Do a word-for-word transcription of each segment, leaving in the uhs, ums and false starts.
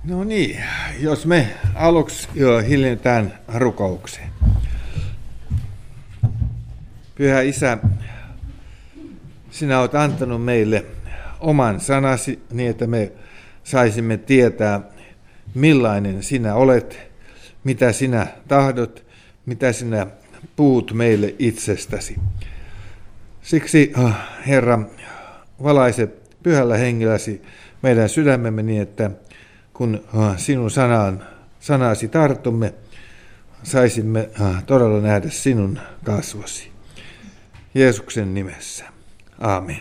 No niin, jos me aluksi jo hiljennytään rukoukseen. Pyhä Isä, sinä olet antanut meille oman sanasi niin, että me saisimme tietää, millainen sinä olet, mitä sinä tahdot, mitä sinä puhut meille itsestäsi. Siksi, Herra, valaise pyhällä hengelläsi meidän sydämemme niin, että kun sinun sanaan, sanasi tartumme, saisimme todella nähdä sinun kasvosi. Jeesuksen nimessä. Aamen.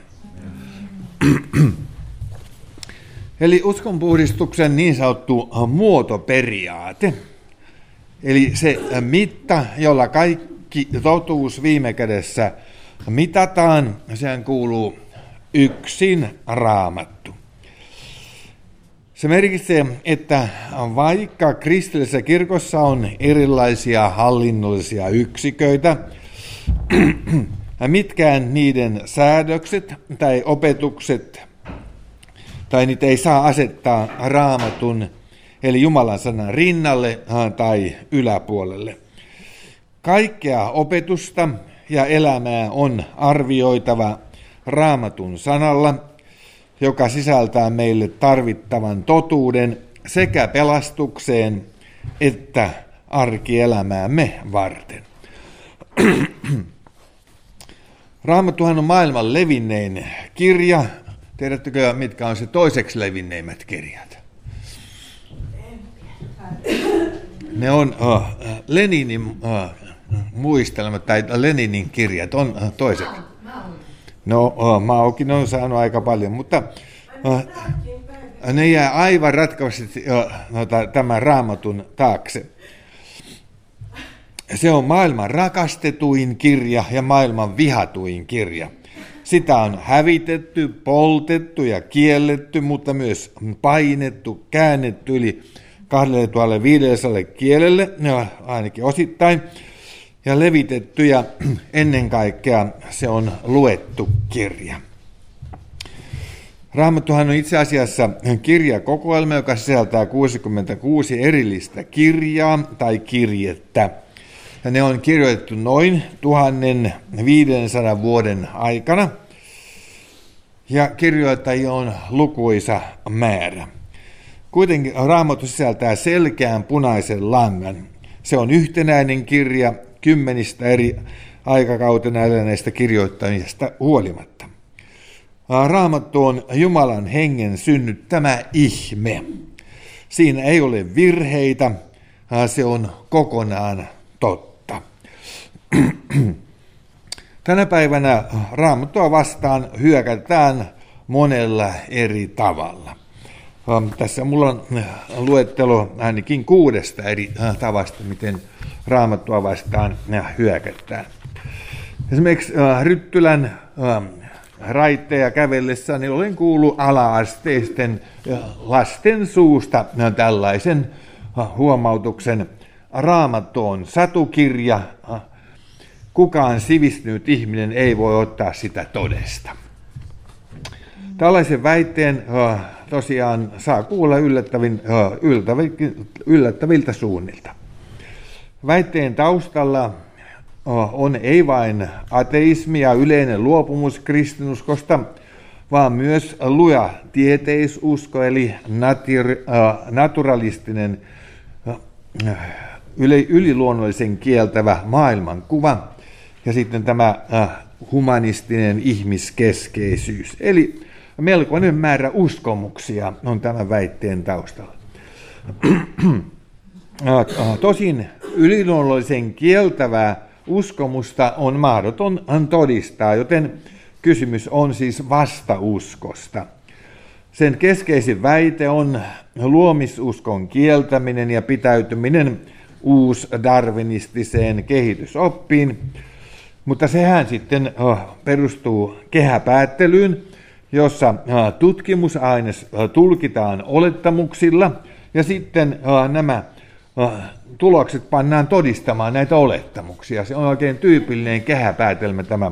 Eli uskonpuhdistuksen niin sanottu muotoperiaate, eli se mitta, jolla kaikki totuus viime kädessä mitataan, sehän kuuluu yksin Raamattu. Se merkitsee, että vaikka kristillisessä kirkossa on erilaisia hallinnollisia yksiköitä, mitkään niiden säädökset tai opetukset, tai niitä ei saa asettaa Raamatun, eli Jumalan sanan rinnalle tai yläpuolelle. Kaikkea opetusta ja elämää on arvioitava Raamatun sanalla, joka sisältää meille tarvittavan totuuden sekä pelastukseen että arkielämäämme varten. Raamattuhan on maailman levinnein kirja. Tiedättekö, mitkä on se toiseksi levinneimmät kirjat? Ne on uh, Leninin uh, muistelmat tai Leninin kirjat on uh, toiseksi. No, uh, Maokin on saanut aika paljon, mutta uh, ne jää aivan ratkaisesti uh, no, tämän Raamatun taakse. Se on maailman rakastetuin kirja ja maailman vihatuin kirja. Sitä on hävitetty, poltettu ja kielletty, mutta myös painettu, käännetty yli kaksituhattaviisisataa kielelle, ne on ainakin osittain, ja levitetty ja ennen kaikkea se on luettu kirja. Raamattuhan on itse asiassa kirjakokoelma, joka sisältää kuusikymmentäkuusi erillistä kirjaa tai kirjettä. Ja ne on kirjoitettu noin tuhatviisisataa vuoden aikana, ja kirjoittajia on lukuisa määrä. Kuitenkin Raamattu sisältää selkeän punaisen langan. Se on yhtenäinen kirja kymmenistä eri aikakautena eläneistä kirjoittajista huolimatta. Raamattu on Jumalan hengen synnyttämä ihme. Siinä ei ole virheitä, se on kokonaan totta. Tänä päivänä Raamattua vastaan hyökätään monella eri tavalla. Tässä mulla on luettelo ainakin kuudesta eri tavasta, miten Raamattua vastaan hyökätään. Esimerkiksi Ryttylän raitteja kävellessä niin olen kuullut ala-asteisten lasten suusta tällaisen huomautuksen. Raamattu on satukirja. Kukaan sivistynyt ihminen ei voi ottaa sitä todesta. Tällaisen väitteen tosiaan saa kuulla yllättävin, yllättäviltä suunnilta. Väitteen taustalla on ei vain ateismi ja yleinen luopumus kristinuskosta, vaan myös luja tieteisusko eli naturalistinen yliluonnollisen kieltävä maailmankuva ja sitten tämä humanistinen ihmiskeskeisyys. Eli melkoinen määrä uskomuksia on tämän väitteen taustalla. Tosin yliluonnollisen kieltävää uskomusta on mahdoton todistaa, joten kysymys on siis vastauskosta. Sen keskeisin väite on luomisuskon kieltäminen ja pitäytyminen uusdarwinistiseen kehitysoppiin, mutta sehän sitten perustuu kehäpäättelyyn, jossa tutkimusaines tulkitaan olettamuksilla ja sitten nämä tulokset pannaan todistamaan näitä olettamuksia. Se on oikein tyypillinen kehäpäätelmä tämä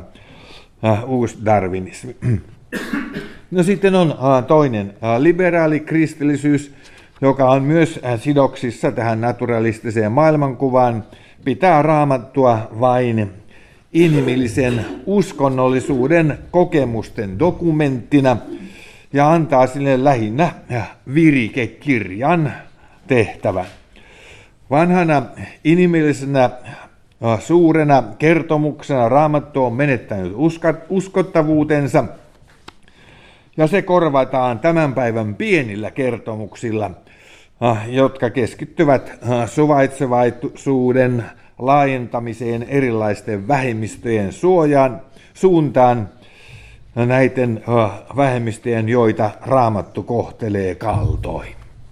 uusdarwinismi. No sitten on toinen liberaali kristillisyys, joka on myös sidoksissa tähän naturalistiseen maailmankuvaan, pitää Raamattua vain inhimillisen uskonnollisuuden kokemusten dokumenttina ja antaa sille lähinnä virikekirjan tehtävän. Vanhana inhimillisenä suurena kertomuksena Raamattu on menettänyt uskottavuutensa, ja se korvataan tämän päivän pienillä kertomuksilla, jotka keskittyvät suvaitsevaisuuden laajentamiseen erilaisten vähemmistöjen suojaan, suuntaan, näiden vähemmistöjen, joita Raamattu kohtelee kaltoin.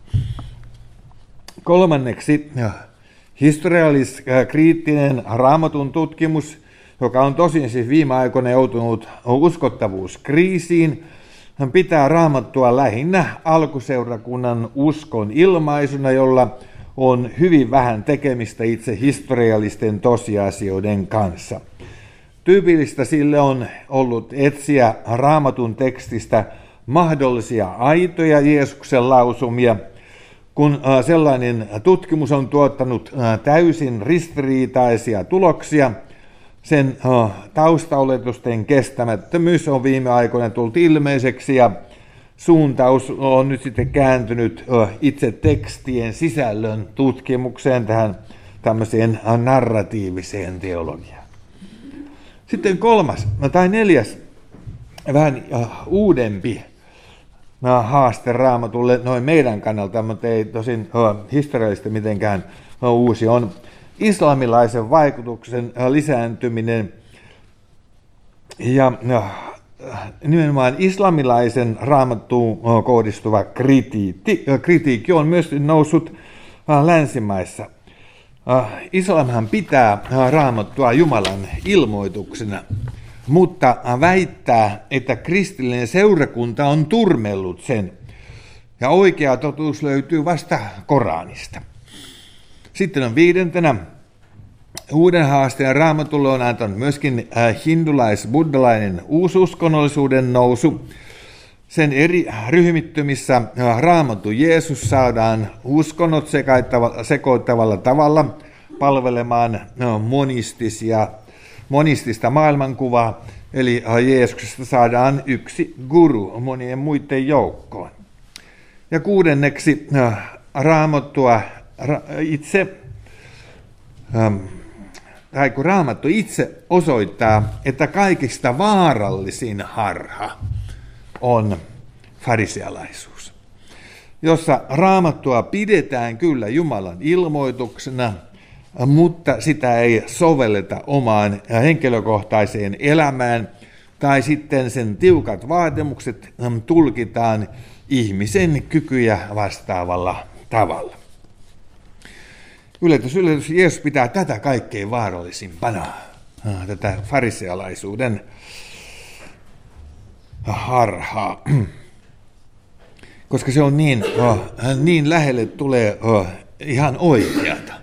Kolmanneksi historiallis-kriittinen Raamatun tutkimus, joka on tosin siis viime aikoina joutunut uskottavuuskriisiin, pitää Raamattua lähinnä alkuseurakunnan uskon ilmaisuna, jolla on hyvin vähän tekemistä itse historiallisten tosiasioiden kanssa. Tyypillistä sille on ollut etsiä Raamatun tekstistä mahdollisia aitoja Jeesuksen lausumia, kun sellainen tutkimus on tuottanut täysin ristiriitaisia tuloksia. Sen taustaoletusten kestämättömyys on viime aikoina tullut ilmeiseksi ja suuntaus on nyt sitten kääntynyt itse tekstien sisällön tutkimukseen, tähän tämmöiseen narratiiviseen teologiaan. Sitten kolmas tai neljäs vähän uudempi haaste Raamatulle noin meidän kannalta, mutta ei tosin historiallisesti mitenkään uusi, on islamilaisen vaikutuksen lisääntyminen ja nimenomaan islamilaisen Raamattuun kohdistuva kritiikki, kritiikki on myös noussut länsimaissa. Islamhan pitää Raamattua Jumalan ilmoituksena, mutta väittää, että kristillinen seurakunta on turmellut sen, ja oikea totuus löytyy vasta Koranista. Sitten on viidentenä uuden haasteen Raamatulle on antanut myöskin hindulais-buddhalainen uususkonnollisuuden nousu. Sen eri ryhmittymissä Raamattu Jeesus saadaan uskonnot sekoittavalla tavalla palvelemaan monistisia, monistista maailmankuvaa, eli Jeesuksesta saadaan yksi guru monien muiden joukkoon. Ja kuudenneksi Raamattua itse, tai kun Raamattu itse osoittaa, että kaikista vaarallisin harha on farisealaisuus, jossa Raamattua pidetään kyllä Jumalan ilmoituksena, mutta sitä ei sovelleta omaan henkilökohtaiseen elämään, tai sitten sen tiukat vaatimukset tulkitaan ihmisen kykyjä vastaavalla tavalla. Yllätys, yllätys, Jeesus pitää tätä kaikkein vaarallisimpana, tätä farisealaisuuden harhaa, koska se on niin, niin lähelle tulee ihan oikeata.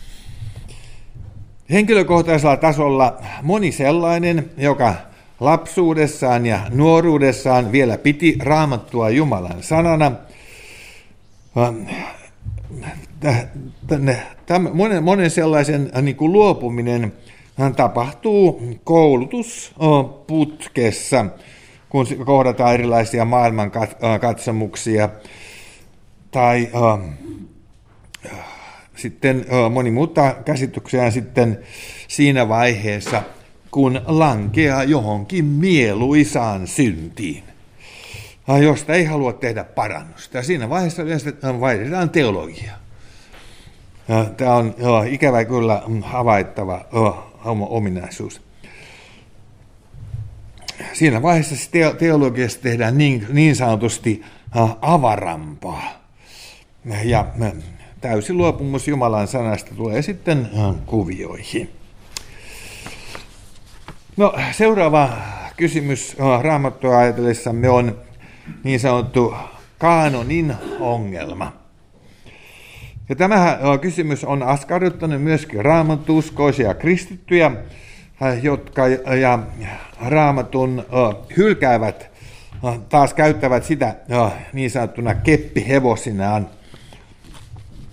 Henkilökohtaisella tasolla moni sellainen, joka lapsuudessaan ja nuoruudessaan vielä piti Raamattua Jumalan sanana, monen, monen sellaisen niin kuin luopuminen tapahtuu koulutusputkessa, kun kohdataan erilaisia maailmankatsomuksia, tai äh, sitten äh, moni muuttaa käsityksiään sitten siinä vaiheessa, kun lankeaa johonkin mieluisaan syntiin, äh, josta ei halua tehdä parannusta. Ja siinä vaiheessa vaihdetaan teologiaa. Äh, Tämä on äh, ikävä kyllä havaittava äh, ominaisuus. Siinä vaiheessa teologiasta tehdään niin, niin sanotusti avarampaa. Ja täysi luopumus Jumalan sanasta tulee sitten kuvioihin. No, seuraava kysymys Raamattua ajatellessamme on niin sanottu kaanonin ongelma. Ja tämä kysymys on askarruttanut myöskin raamattuuskoisia kristittyjä, jotka ja Raamatun hylkäävät, taas käyttävät sitä niin sanottuna keppihevosinaan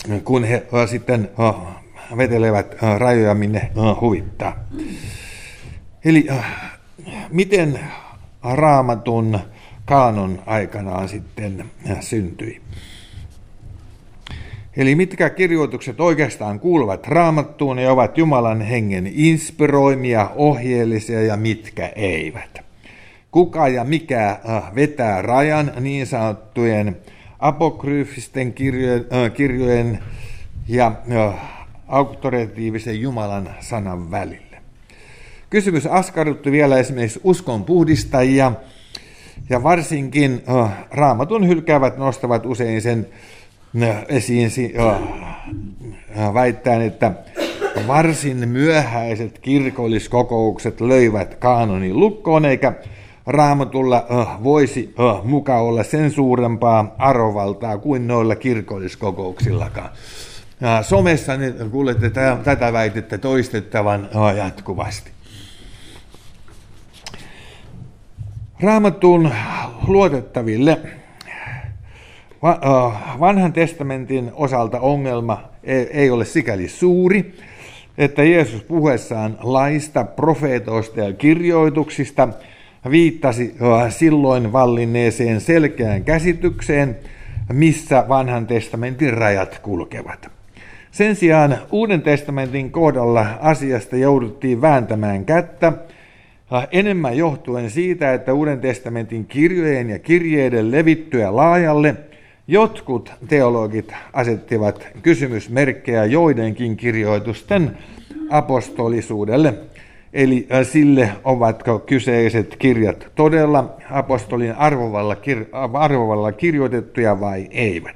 kun he sitten vetelevät rajoja, minne huvittaa. Eli miten Raamatun kaanon aikanaan sitten syntyi? Eli mitkä kirjoitukset oikeastaan kuuluvat Raamattuun ja ovat Jumalan hengen inspiroimia, ohjeellisia ja mitkä eivät? Kuka ja mikä vetää rajan niin sanottujen apokryyfisten kirjojen, kirjojen ja auktoratiivisen Jumalan sanan välille? Kysymys askarrutti vielä esimerkiksi uskon puhdistajia, ja varsinkin Raamatun hylkäävät nostavat usein sen esiin väittäen, että varsin myöhäiset kirkolliskokoukset löivät kaanonin lukkoon, eikä Raamatulla voisi muka olla sen suurempaa arvovaltaa kuin noilla kirkolliskokouksillakaan. Somessa kuulette tätä väitettä toistettavan jatkuvasti. Raamatun luotettaville Vanhan testamentin osalta ongelma ei ole sikäli suuri, että Jeesus puhuessaan laista, profeetoista ja kirjoituksista viittasi silloin vallinneeseen selkeään käsitykseen, missä Vanhan testamentin rajat kulkevat. Sen sijaan Uuden testamentin kohdalla asiasta jouduttiin vääntämään kättä, enemmän johtuen siitä, että Uuden testamentin kirjojen ja kirjeiden levittyä laajalle jotkut teologit asettivat kysymysmerkkejä joidenkin kirjoitusten apostolisuudelle, eli sille, ovatko kyseiset kirjat todella apostolin arvovalla, kir- arvovalla kirjoitettuja vai eivät.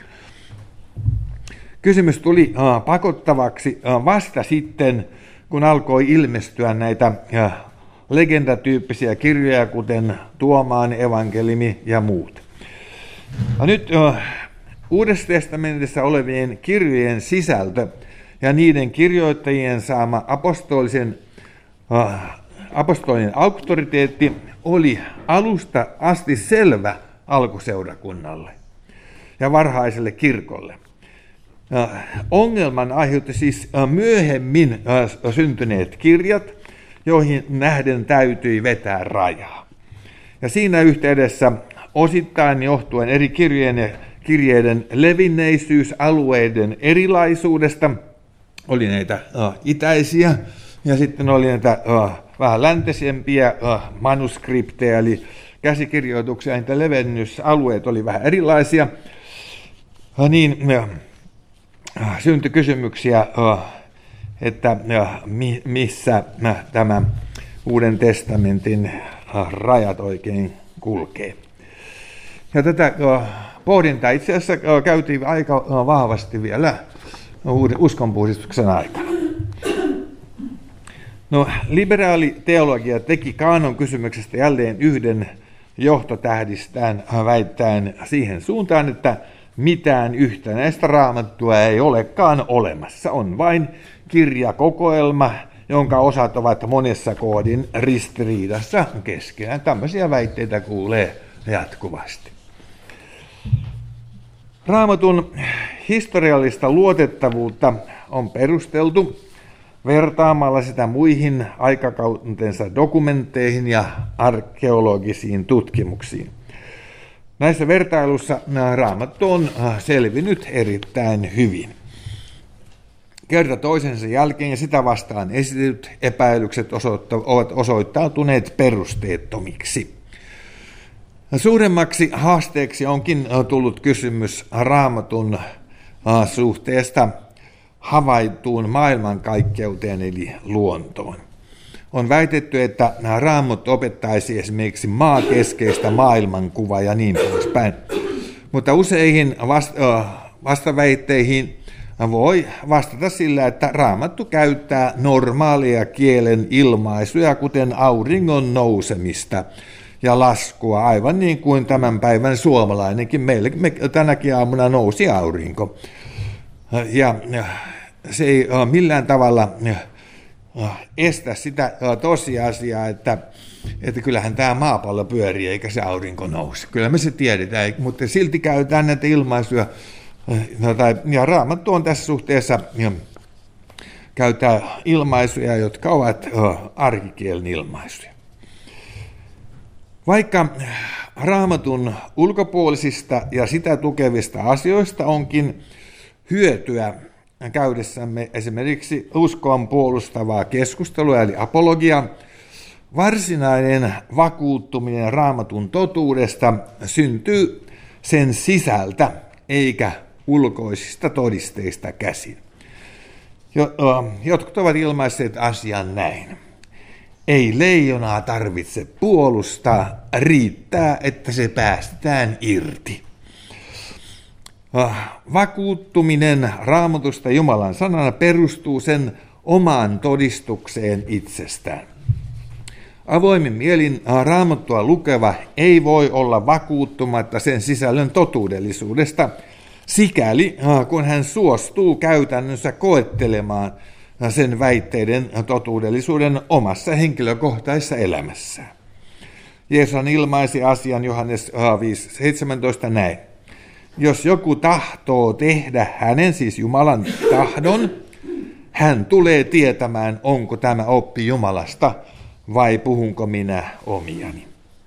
Kysymys tuli pakottavaksi vasta sitten, kun alkoi ilmestyä näitä legendatyyppisiä kirjoja, kuten Tuomaan evankeliumi ja muut. Ja nyt Uudessa testamentissa olevien kirjojen sisältö ja niiden kirjoittajien saama apostolisen, apostolinen auktoriteetti oli alusta asti selvä alkuseurakunnalle ja varhaiselle kirkolle. Ongelman aiheutti siis myöhemmin syntyneet kirjat, joihin nähden täytyi vetää rajaa. Ja siinä yhteydessä osittain johtuen eri kirjojen ja kirjeiden levinneisyys alueiden erilaisuudesta, oli näitä uh, itäisiä ja sitten oli näitä uh, vähän läntisempiä uh, manuskripteja, eli käsikirjoituksia, niitä levennysalueet oli vähän erilaisia, uh, niin uh, syntyi kysymyksiä, uh, että uh, mi, missä uh, tämä Uuden testamentin uh, rajat oikein kulkee. Ja tätä uh, pohdintaa itse asiassa uh, käytiin aika uh, vahvasti vielä uskonpuhdistuksen aikana. No, liberaali teologia teki kaanon kysymyksestä jälleen yhden johtotähdistään väittäen siihen suuntaan, että mitään yhtenäistä raamattua ei olekaan olemassa. On vain kirjakokoelma, jonka osat ovat monessa kohdin ristiriidassa keskenään. Tämmöisiä väitteitä kuulee jatkuvasti. Raamatun historiallista luotettavuutta on perusteltu vertaamalla sitä muihin aikakautensa dokumentteihin ja arkeologisiin tutkimuksiin. Näissä vertailuissa Raamattu on selvinnyt erittäin hyvin. Kerta toisensa jälkeen ja sitä vastaan esitetyt epäilykset ovat osoittautuneet perusteettomiksi. Suuremmaksi haasteeksi onkin tullut kysymys Raamatun suhteesta havaittuun maailmankaikkeuteen eli luontoon. On väitetty, että Raamattu opettaisi esimerkiksi maakeskeistä maailmankuvaa ja niin poispäin. Mutta useihin vastaväitteihin voi vastata sillä, että Raamattu käyttää normaalia kielen ilmaisuja, kuten auringon nousemista ja laskua, aivan niin kuin tämän päivän suomalainenkin. Meille me, tänäkin aamuna nousi aurinko. Ja se ei millään tavalla estä sitä tosiasiaa, että, että kyllähän tämä maapallo pyörii eikä se aurinko nouse. Kyllä me se tiedetään, mutta silti käytetään näitä ilmaisuja Ja Raamattu on tässä suhteessa käyttää ilmaisuja, jotka ovat arkikielen ilmaisuja. Vaikka Raamatun ulkopuolisista ja sitä tukevista asioista onkin hyötyä käydessämme esimerkiksi uskoon puolustavaa keskustelua eli apologia, varsinainen vakuuttuminen Raamatun totuudesta syntyy sen sisältä eikä ulkoisista todisteista käsin. Jotkut ovat ilmaisseet asian näin. Ei leijonaa tarvitse puolustaa, riittää, että se päästetään irti. Vakuuttuminen Raamatusta Jumalan sanana perustuu sen omaan todistukseen itsestään. Avoimin mielin Raamattua lukeva ei voi olla vakuuttumatta sen sisällön totuudellisuudesta, sikäli kun hän suostuu käytännössä koettelemaan sen väitteiden totuudellisuuden omassa henkilökohtaisessa elämässään. Jeesus ilmaisi asian Johannes viisi seitsemäntoista näin. Jos joku tahtoo tehdä hänen, siis Jumalan tahdon, hän tulee tietämään, onko tämä oppi Jumalasta vai puhunko minä omiani.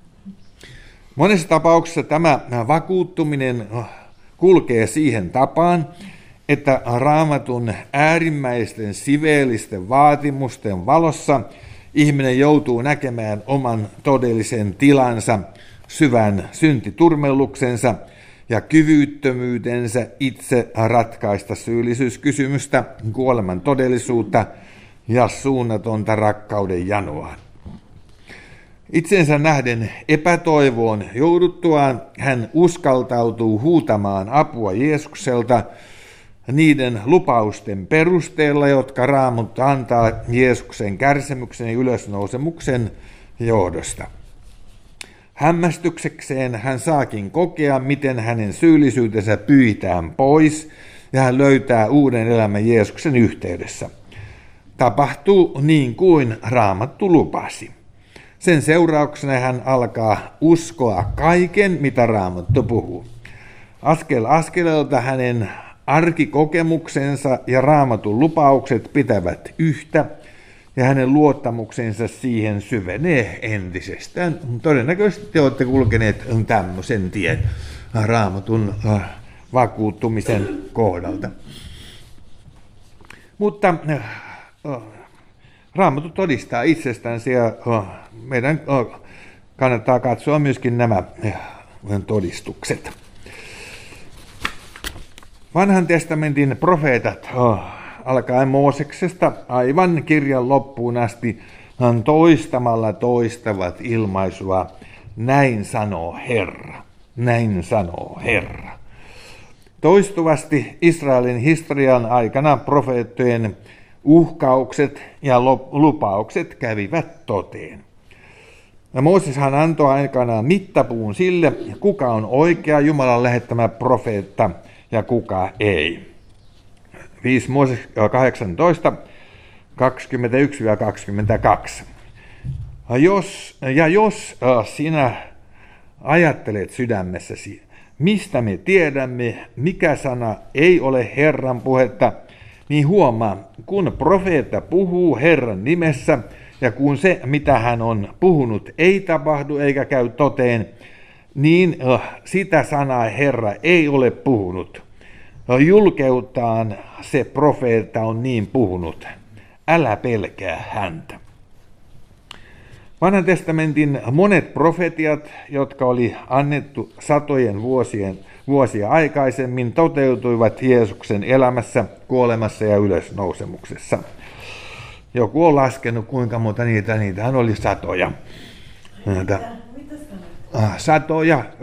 Monessa tapauksessa tämä vakuuttuminen kulkee siihen tapaan, että Raamatun äärimmäisten siveellisten vaatimusten valossa ihminen joutuu näkemään oman todellisen tilansa, syvän syntiturmelluksensa ja kyvyttömyytensä itse ratkaista syyllisyyskysymystä, kuoleman todellisuutta ja suunnatonta rakkauden janoa. Itsensä nähden epätoivoon jouduttuaan hän uskaltautuu huutamaan apua Jeesukselta niiden lupausten perusteella, jotka Raamattu antaa Jeesuksen kärsimyksen ja ylösnousemuksen johdosta. Hämmästyksekseen hän saakin kokea, miten hänen syyllisyytensä pyyhitään pois ja hän löytää uuden elämän Jeesuksen yhteydessä. Tapahtuu niin kuin Raamattu lupasi. Sen seurauksena hän alkaa uskoa kaiken, mitä Raamattu puhuu. Askel askeleelta hänen arkikokemuksensa ja Raamatun lupaukset pitävät yhtä, ja hänen luottamuksensa siihen syvenee entisestään. Todennäköisesti te olette kulkeneet tämmöisen tien Raamatun vakuuttumisen kohdalta. Mutta Raamattu todistaa itsestänsä ja meidän kannattaa katsoa myöskin nämä todistukset. Vanhan testamentin profeetat alkaen Mooseksesta aivan kirjan loppuun asti toistamalla toistavat ilmaisua, näin sanoo Herra, näin sanoo Herra. Toistuvasti Israelin historian aikana profeettojen uhkaukset ja lupaukset kävivät toteen. Ja Mooseshan antoi aikanaan mittapuun sille, kuka on oikea Jumalan lähettämä profeetta ja kuka ei. viisi Mooses kahdeksantoista, kaksikymmentäyksi kaksikymmentäkaksi. Jos, ja jos sinä ajattelet sydämessäsi, mistä me tiedämme, mikä sana ei ole Herran puhetta, niin huomaa, kun profeetta puhuu Herran nimessä, ja kun se, mitä hän on puhunut, ei tapahdu eikä käy toteen, niin sitä sanaa Herra ei ole puhunut. Julkeutaan se profeetta on niin puhunut. Älä pelkää häntä. Vanhan testamentin monet profetiat, jotka oli annettu satojen vuosien, vuosia aikaisemmin, toteutuivat Jeesuksen elämässä, kuolemassa ja ylösnousemuksessa. Joku on laskenut, kuinka monta niitä, niitähän oli satoja. Näitä, satoja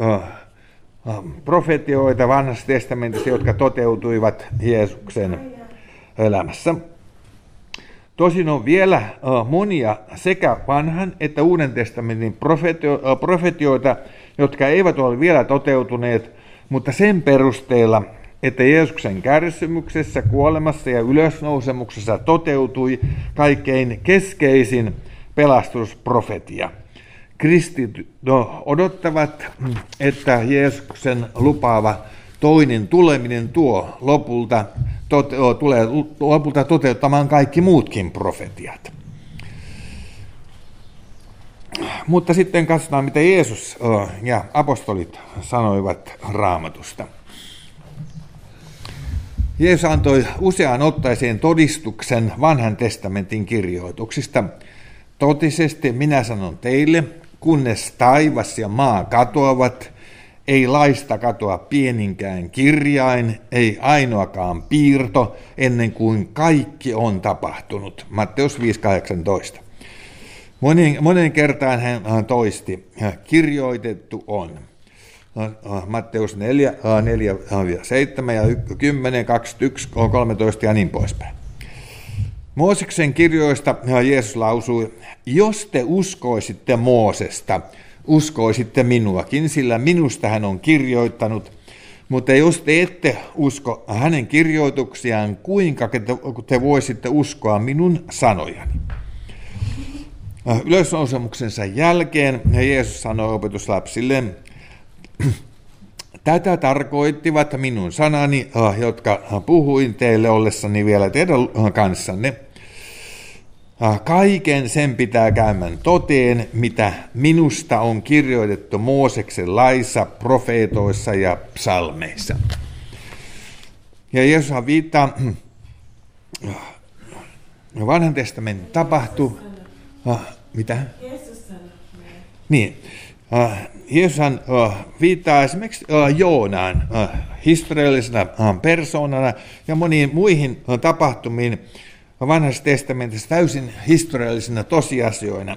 profetioita vanhassa testamentissa, jotka toteutuivat Jeesuksen elämässä. Tosin on vielä monia sekä vanhan että uuden testamentin profetioita, jotka eivät ole vielä toteutuneet, mutta sen perusteella, että Jeesuksen kärsimyksessä, kuolemassa ja ylösnousemuksessa toteutui kaikkein keskeisin pelastusprofetia. Kristit no, odottavat, että Jeesuksen lupaava toinen tuleminen tuo lopulta, tote, tulee lopulta toteuttamaan kaikki muutkin profetiat. Mutta sitten katsotaan, mitä Jeesus ja apostolit sanoivat Raamatusta. Jeesus antoi useaan ottaiseen todistuksen vanhan testamentin kirjoituksista. Totisesti minä sanon teille, kunnes taivas ja maa katoavat, ei laista katoa pieninkään kirjain, ei ainoakaan piirto, ennen kuin kaikki on tapahtunut. Matteus viisi kahdeksantoista. Monen, monen kertaan hän toisti, kirjoitettu on. Matteus neljä, neljä seitsemän ja kymmenen, kaksikymmentäyksi, kolmetoista ja niin poispäin. Mooseksen kirjoista Jeesus lausui, jos te uskoisitte Moosesta, uskoisitte minuakin, sillä minusta hän on kirjoittanut, mutta jos te ette usko hänen kirjoituksiaan, kuinka te voisitte uskoa minun sanojani? Ylösnousemuksensa jälkeen Jeesus sanoi opetuslapsilleen, tätä tarkoittivat minun sanani, jotka puhuin teille ollessani vielä teidän kanssanne. Kaiken sen pitää käymään toteen, mitä minusta on kirjoitettu Mooseksen laissa, profeetoissa ja psalmeissa. Ja Jeesus viittaa vanhan testamentin tapahtuu. Mitä? Niin. Jeesushan viittaa esimerkiksi Joonaan historiallisena persoonana ja moniin muihin tapahtumiin vanhassa testamentissa täysin historiallisina tosiasioina.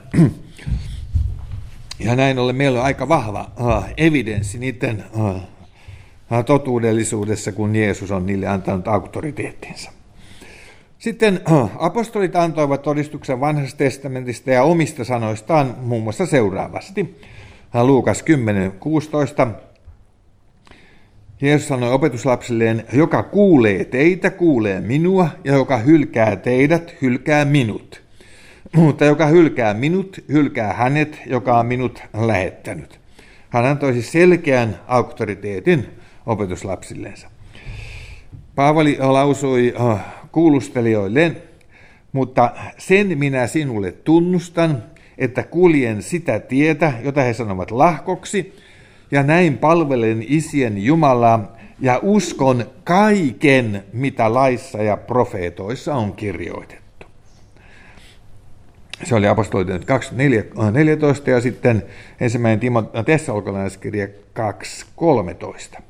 Ja näin ollen meillä on aika vahva evidenssi niiden totuudellisuudessa, kun Jeesus on niille antanut auktoriteettinsa. Sitten apostolit antoivat todistuksen vanhasta testamentista ja omista sanoistaan muun muassa seuraavasti. Luukas kymmenen kuusitoista. Jeesus sanoi opetuslapsilleen, joka kuulee teitä, kuulee minua, ja joka hylkää teidät, hylkää minut. Mutta joka hylkää minut, hylkää hänet, joka on minut lähettänyt. Hän antoi siis selkeän auktoriteetin opetuslapsillensa. Paavali lausui kuulustelijoille, mutta sen minä sinulle tunnustan, että kuljen sitä tietä, jota he sanovat lahkoksi, ja näin palvelen isien Jumalaa, ja uskon kaiken, mitä laissa ja profeetoissa on kirjoitettu. Se oli apostolien kaksi neljätoista ja sitten ensimmäinen Tessalonikalaiskirja kaksi kolmetoista.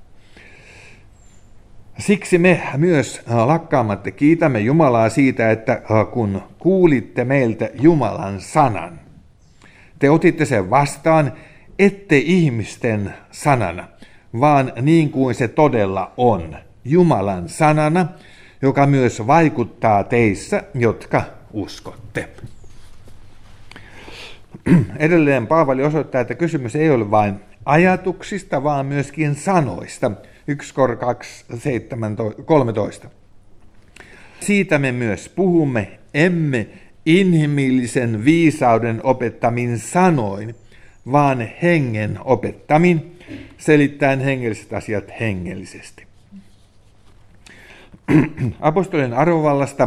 Siksi me myös lakkaamatta kiitämme Jumalaa siitä, että kun kuulitte meiltä Jumalan sanan, te otitte sen vastaan, ette ihmisten sanana, vaan niin kuin se todella on, Jumalan sanana, joka myös vaikuttaa teissä, jotka uskotte. Edelleen Paavali osoittaa, että kysymys ei ole vain ajatuksista, vaan myöskin sanoista. yksi kaksi kolmetoista. Siitä me myös puhumme, emme inhimillisen viisauden opettamin sanoin, vaan hengen opettamin, selittäen hengelliset asiat hengellisesti. Apostolien arvovallasta,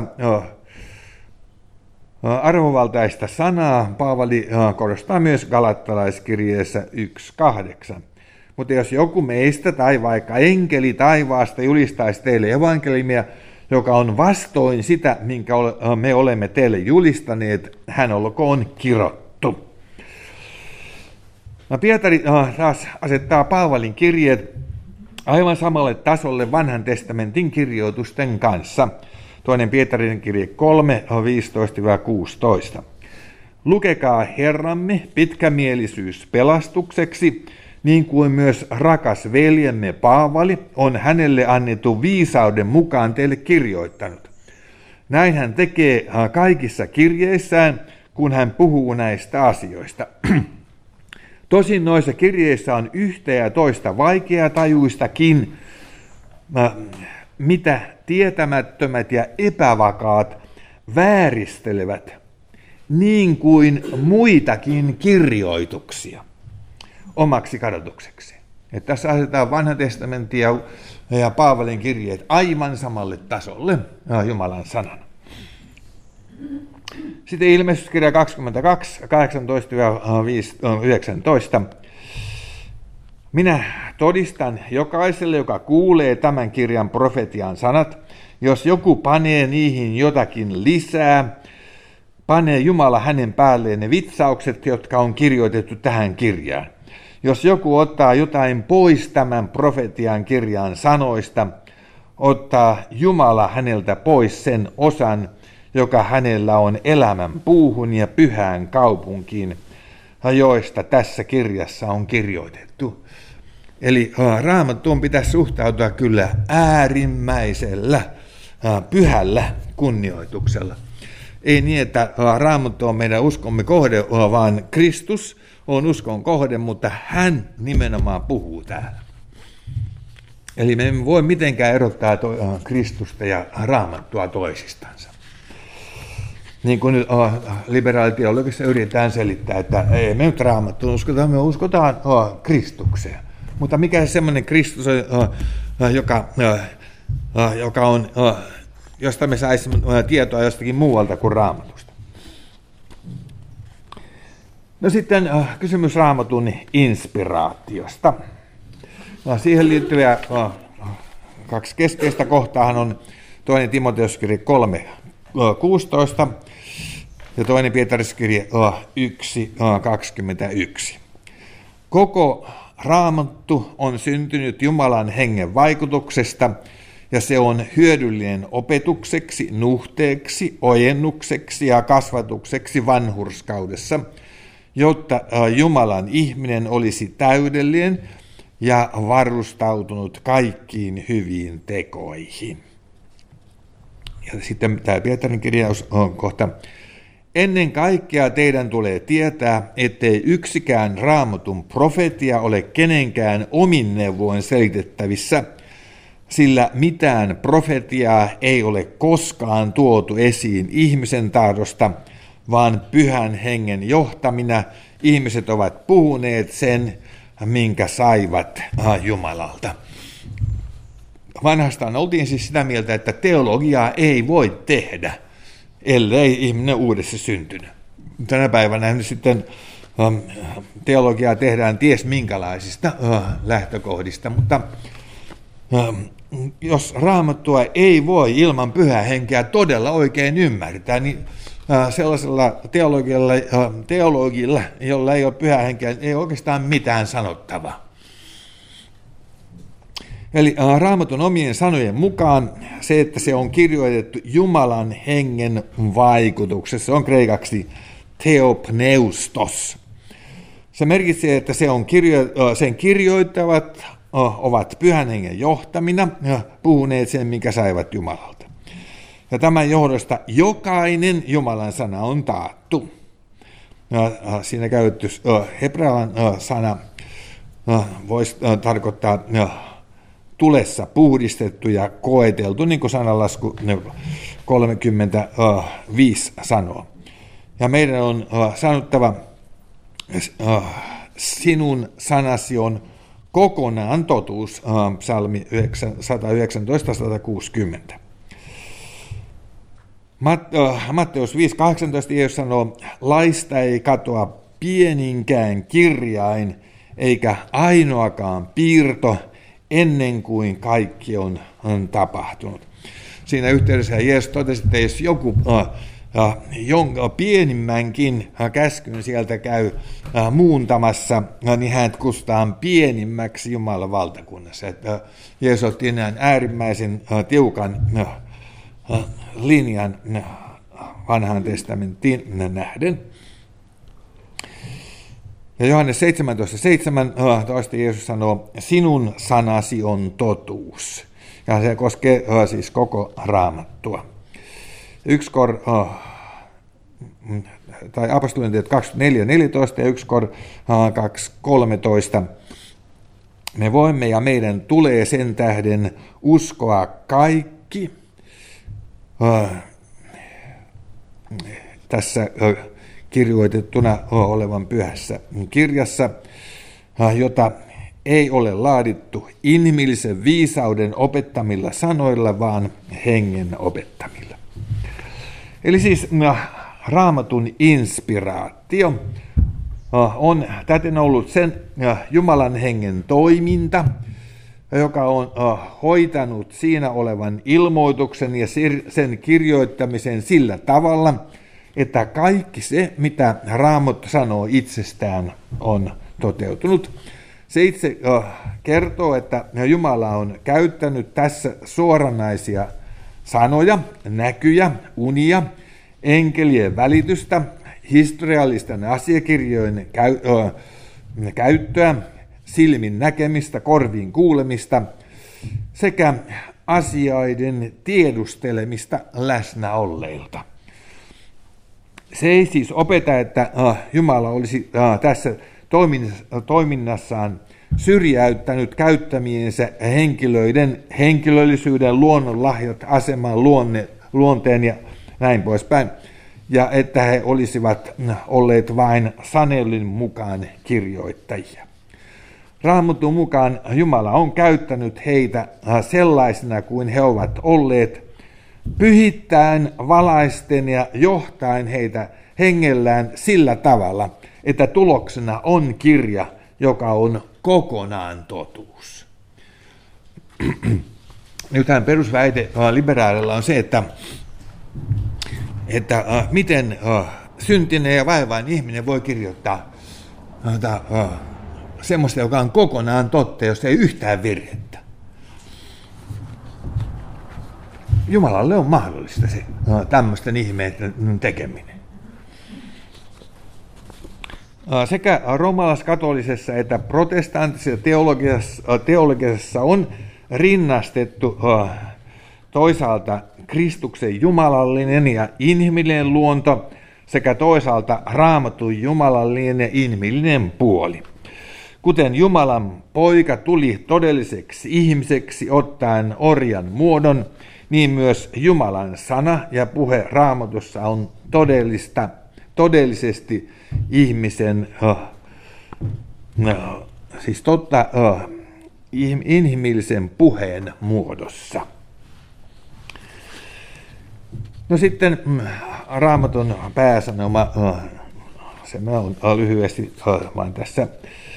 arvovaltaista sanaa Paavali korostaa myös galattalaiskirjeessä yksi kahdeksan. Mutta jos joku meistä tai vaikka enkeli taivaasta julistaisi teille evankeliumia, joka on vastoin sitä, minkä me olemme teille julistaneet, hän olkoon kirottu. No, Pietari taas asettaa Paavalin kirjeet aivan samalle tasolle vanhan testamentin kirjoitusten kanssa. Toinen Pietarin kirje kolme, viisitoista kuusitoista. Lukekaa Herramme pitkämielisyys pelastukseksi, niin kuin myös rakas veljemme Paavali on hänelle annettu viisauden mukaan teille kirjoittanut. Näin hän tekee kaikissa kirjeissään, kun hän puhuu näistä asioista. Tosin noissa kirjeissä on yhtä ja toista vaikeatajuistakin, mitä tietämättömät ja epävakaat vääristelevät, niin kuin muitakin kirjoituksia omaksi kadotukseksi. Että tässä asetetaan vanha testamentti ja ja Paavalin kirjeet aivan samalle tasolle Jumalan sanan. Sitten Ilmestyskirja kaksikymmentäkaksi, kahdeksantoista yhdeksäntoista. Minä todistan jokaiselle, joka kuulee tämän kirjan profetian sanat, jos joku panee niihin jotakin lisää, panee Jumala hänen päälleen ne vitsaukset, jotka on kirjoitettu tähän kirjaan. Jos joku ottaa jotain pois tämän profetian kirjan sanoista, ottaa Jumala häneltä pois sen osan, joka hänellä on elämän puuhun ja pyhään kaupunkiin, joista tässä kirjassa on kirjoitettu. Eli Raamattuun pitäisi suhtautua kyllä äärimmäisellä pyhällä kunnioituksella. Ei niin, että Raamattu on meidän uskomme kohde, vaan Kristus on uskon kohde, mutta hän nimenomaan puhuu täällä. Eli me emme voi mitenkään erottaa to- Kristusta ja Raamattua toisistansa. Niin kuin liberaaliteologiassa yritetään selittää, että ei me nyt Raamattuun uskotaan, me uskotaan Kristukseen. Mutta mikä se semmoinen Kristus on, joka, joka on, josta me saisimme tietoa jostakin muualta kuin Raamatusta? No sitten kysymys Raamatun inspiraatiosta. No, siihen liittyviä kaksi keskeistä kohtaahan on toinen Timoteuskirja kolme kuusitoista ja toinen Pietariskirja yksi kaksikymmentäyksi. Koko Raamattu on syntynyt Jumalan hengen vaikutuksesta ja se on hyödyllinen opetukseksi, nuhteeksi, ojennukseksi ja kasvatukseksi vanhurskaudessa, jotta Jumalan ihminen olisi täydellinen ja varustautunut kaikkiin hyviin tekoihin. Ja sitten tämä Pietarin kirjaus on kohta. Ennen kaikkea teidän tulee tietää, ettei yksikään Raamatun profetia ole kenenkään omin neuvoin selitettävissä, sillä mitään profetiaa ei ole koskaan tuotu esiin ihmisen tahdosta, vaan pyhän hengen johtamina ihmiset ovat puhuneet sen, minkä saivat Jumalalta. Vanhastaan oltiin siis sitä mieltä, että teologiaa ei voi tehdä, ellei ihminen uudessa syntynyt. Tänä päivänä nyt sitten teologiaa tehdään ties minkälaisista lähtökohdista, mutta jos Raamattua ei voi ilman pyhää henkeä todella oikein ymmärtää, niin sellaisella teologilla, teologilla, jolla ei ole pyhää henkeä, ei oikeastaan mitään sanottavaa. Eli Raamatun omien sanojen mukaan se, että se on kirjoitettu Jumalan hengen vaikutuksessa, on kreikaksi theopneustos. Se merkitsee, että se on kirjo- sen kirjoittavat ovat pyhän hengen johtamina puhuneet sen, minkä saivat Jumalalta. Ja tämän johdosta jokainen Jumalan sana on taattu. Siinä käytetty hebrean sana voisi tarkoittaa tulessa puhdistettu ja koeteltu, niin kuin sananlasku kolmekymmentäviisi sanoo. Ja meidän on sanottava, sinun sanasi on kokonaan totuus, psalmi sata yhdeksäntoista sata kuusikymmentä. Matteus viisi kahdeksantoista Jeesus sanoo, laista ei katoa pieninkään kirjain, eikä ainoakaan piirto, ennen kuin kaikki on, on tapahtunut. Siinä yhteydessä Jeesus totesi, että jos joku äh, äh, jonka pienimmänkin käskyn sieltä käy äh, muuntamassa, äh, niin hänet kutsutaan pienimmäksi Jumalan valtakunnassa. Että, äh, Jeesus otti näin äärimmäisen äh, tiukan äh, äh, linjan äh, vanhaan testamenttiin nähden. Ja Johannes seitsemäntoista seitsemäntoista Jeesus sanoo, sinun sanasi on totuus. Ja se koskee uh, siis koko Raamattua. Yksi kor, uh, tai apostolien teot kaksikymmentäneljä neljätoista ja yksi kor uh, kaksi kolmetoista. Me voimme ja meidän tulee sen tähden uskoa kaikki uh, tässä uh, kirjoitettuna olevan pyhässä kirjassa, jota ei ole laadittu inhimillisen viisauden opettamilla sanoilla, vaan hengen opettamilla. Eli siis Raamatun inspiraatio on täten ollut sen Jumalan hengen toiminta, joka on hoitanut siinä olevan ilmoituksen ja sen kirjoittamisen sillä tavalla, että kaikki se, mitä Raamattu sanoo itsestään, on toteutunut. Se itse kertoo, että Jumala on käyttänyt tässä suoranaisia sanoja, näkyjä, unia, enkelien välitystä, historiallisten asiakirjojen käy, ö, käyttöä, silmin näkemistä, korviin kuulemista sekä asioiden tiedustelemista läsnä olleilta. Se ei siis opeta, että Jumala olisi tässä toiminnassaan syrjäyttänyt käyttämiensä henkilöiden henkilöllisyyden, luonnonlahjat, aseman, luonne, luonteen ja näin poispäin, ja että he olisivat olleet vain sanellin mukaan kirjoittajia. Raamatun mukaan Jumala on käyttänyt heitä sellaisena kuin he ovat olleet, pyhittäen, valaisten ja johtaen heitä hengellään sillä tavalla, että tuloksena on kirja, joka on kokonaan totuus. Nythän perusväite liberaalilla on se, että, että äh, miten äh, syntinen ja vaivainen ihminen voi kirjoittaa äh, semmoista, joka on kokonaan totta, jos ei yhtään virhettä. Jumalalle on mahdollista se äh, tämmöisten ihmeiden tekeminen. Sekä roomalaiskatolisessa että protestanttisessa teologiassa, teologiassa on rinnastettu toisaalta Kristuksen jumalallinen ja inhimillinen luonto sekä toisaalta Raamatun jumalallinen ja inhimillinen puoli. Kuten Jumalan poika tuli todelliseksi ihmiseksi ottaen orjan muodon, niin myös Jumalan sana ja puhe Raamatussa on todellista, todellisesti ihmisen, uh, uh, siis totta, uh, inhimillisen puheen muodossa. No sitten mm, Raamatun pääsanoma, uh, se on uh, lyhyesti uh, vain tässä.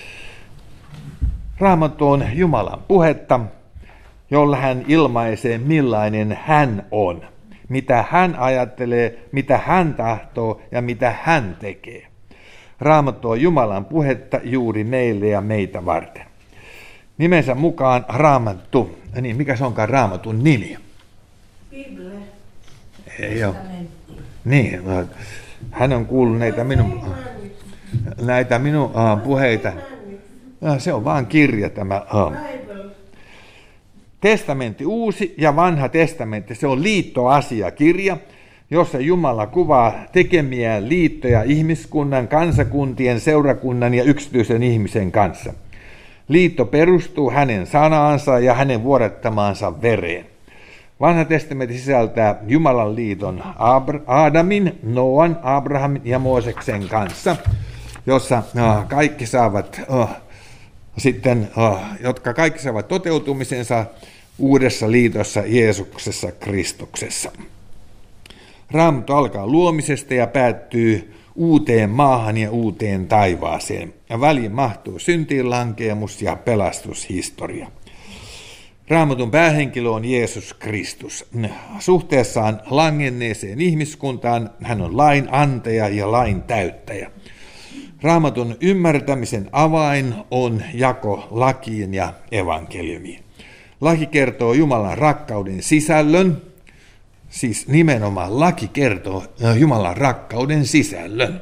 Raamattu on Jumalan puhetta, jolla hän ilmaisee millainen hän on, mitä hän ajattelee, mitä hän tahtoo ja mitä hän tekee. Raamattu on Jumalan puhetta juuri meille ja meitä varten. Nimensä mukaan Raamattu, niin mikä se onkaan Raamatun nimi? Bible. Ei ole. Niin, hän on kuullut näitä minun, näitä minun uh, puheita. Se on vaan kirja tämä. Uh. Testamentti, uusi ja vanha testamentti, se on liittoasiakirja, jossa Jumala kuvaa tekemiään liittoja ihmiskunnan, kansakuntien, seurakunnan ja yksityisen ihmisen kanssa. Liitto perustuu hänen sanaansa ja hänen vuodattamaansa vereen. Vanha testamentti sisältää Jumalan liiton Aadamin, Noan, Abrahamin ja Mooseksen kanssa, jossa kaikki saavat sitten, jotka kaikki saavat toteutumisensa uudessa liitossa Jeesuksessa Kristuksessa. Raamattu alkaa luomisesta ja päättyy uuteen maahan ja uuteen taivaaseen. Ja väliin mahtuu syntiinlankeemus ja pelastushistoria. Raamatun päähenkilö on Jeesus Kristus. Suhteessaan langenneeseen ihmiskuntaan hän on lain antaja ja lain täyttäjä. Raamatun ymmärtämisen avain on jako lakiin ja evankeliumiin. Laki kertoo Jumalan rakkauden sisällön, siis nimenomaan laki kertoo Jumalan rakkauden sisällön.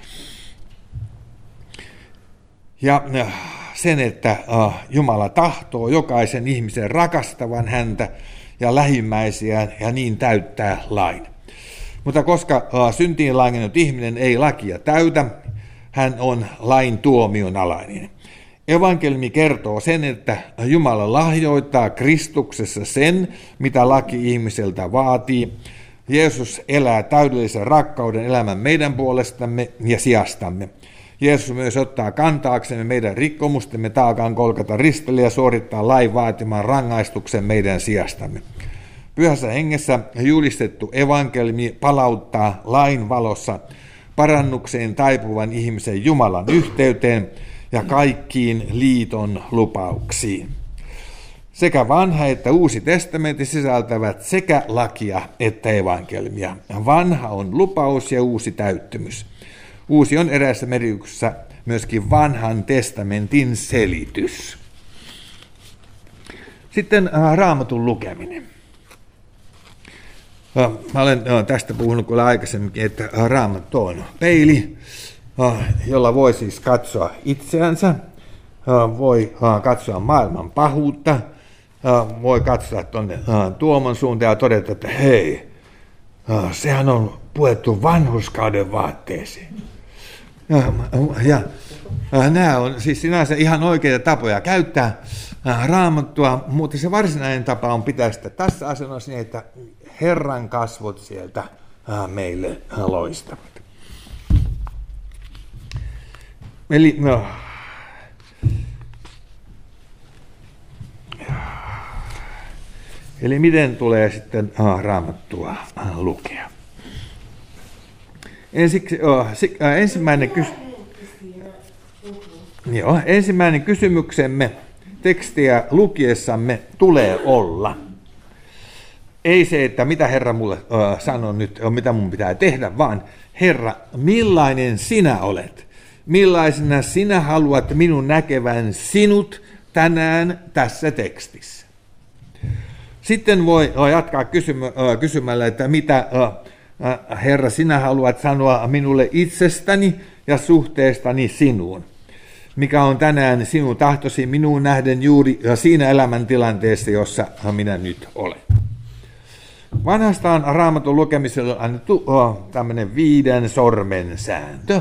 Ja sen, että Jumala tahtoo jokaisen ihmisen rakastavan häntä ja lähimmäisiään ja niin täyttää lain. Mutta koska syntiin langennut ihminen ei lakia täytä, hän on lain tuomion alainen. Evankeliumi kertoo sen, että Jumala lahjoittaa Kristuksessa sen, mitä laki ihmiseltä vaatii. Jeesus elää täydellisen rakkauden elämän meidän puolestamme ja sijastamme. Jeesus myös ottaa kantaaksemme meidän rikkomustemme taakan kolkata ristille ja suorittaa lain vaatiman rangaistuksen meidän sijastamme. Pyhässä hengessä julistettu evankeliumi palauttaa lain valossa parannukseen taipuvan ihmisen Jumalan yhteyteen ja kaikkiin liiton lupauksiin. Sekä vanha että uusi testamentti sisältävät sekä lakia että evankeliumia. Vanha on lupaus ja uusi täyttymys. Uusi on eräässä merkityksessä myöskin vanhan testamentin selitys. Sitten Raamatun lukeminen. Mä olen tästä puhunut kyllä aikaisemminkin, että Raamattu on peili, jolla voi siis katsoa itseänsä, voi katsoa maailman pahuutta, voi katsoa tuonne Tuomon suuntaan ja todeta, että hei, sehän on puettu vanhurskauden vaatteisiin. Ja, ja, ja nämä on siis sinänsä ihan oikeita tapoja käyttää Raamattua, mutta se varsinainen tapa on pitää sitä tässä asennossa niin, että Herran kasvot sieltä meille loistavat. Eli no, eli miten tulee sitten Raamattua lukea? Ensiksi, oh, ensimmäinen, kys... Joo, ensimmäinen kysymyksemme tekstiä lukiessamme tulee olla. Ei se, että mitä Herra mulle uh, sanoo nyt, mitä mun pitää tehdä, vaan Herra, millainen sinä olet? Millaisena sinä haluat minun näkevän sinut tänään tässä tekstissä? Sitten voi jatkaa kysymä, uh, kysymällä, että mitä uh, Herra, sinä haluat sanoa minulle itsestäni ja suhteestani sinuun. Mikä on tänään sinun tahtosi minuun nähden juuri siinä elämäntilanteessa, jossa minä nyt olen. Vanhastaan Raamatun lukemiselle on annettu oh, tämmöinen viiden sormen sääntö.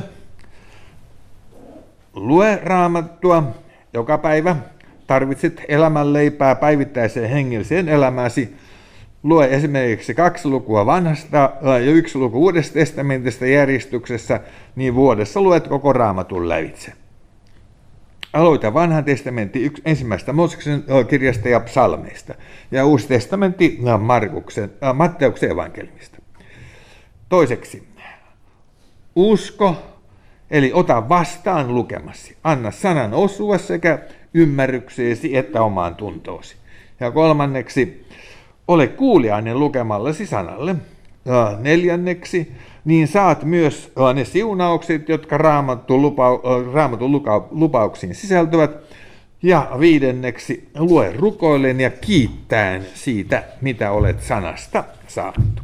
Lue Raamattua joka päivä. Tarvitset elämänleipää päivittäiseen hengelliseen elämääsi. Lue esimerkiksi kaksi lukua vanhasta ja yksi luku Uudesta testamentista järjestyksessä, niin vuodessa luet koko Raamatun lävitse. Aloita vanhan testamentti ensimmäistä Mooseksen kirjasta ja psalmeista ja uusi testamentti Markuksen, äh, Matteuksen evankeliumista. Toiseksi, usko, eli ota vastaan lukemasi. Anna sanan osua sekä ymmärrykseesi että omaan tuntoosi. Ja kolmanneksi, ole kuuliainen lukemallasi sanalle. Ja neljänneksi, niin saat myös ne siunaukset, jotka Raamatun, lupa, Raamatun lupauksiin sisältyvät. Ja viidenneksi, lue rukoillen ja kiittäen siitä, mitä olet sanasta saanut.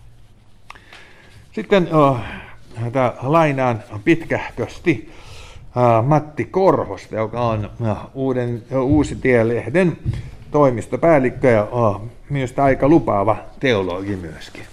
Sitten äh, lainaan pitkähkösti äh, Matti Korhosta, joka on äh, uuden, äh, Uusitie-lehden toimistopäällikkö ja äh, myös aika lupaava teologi myöskin.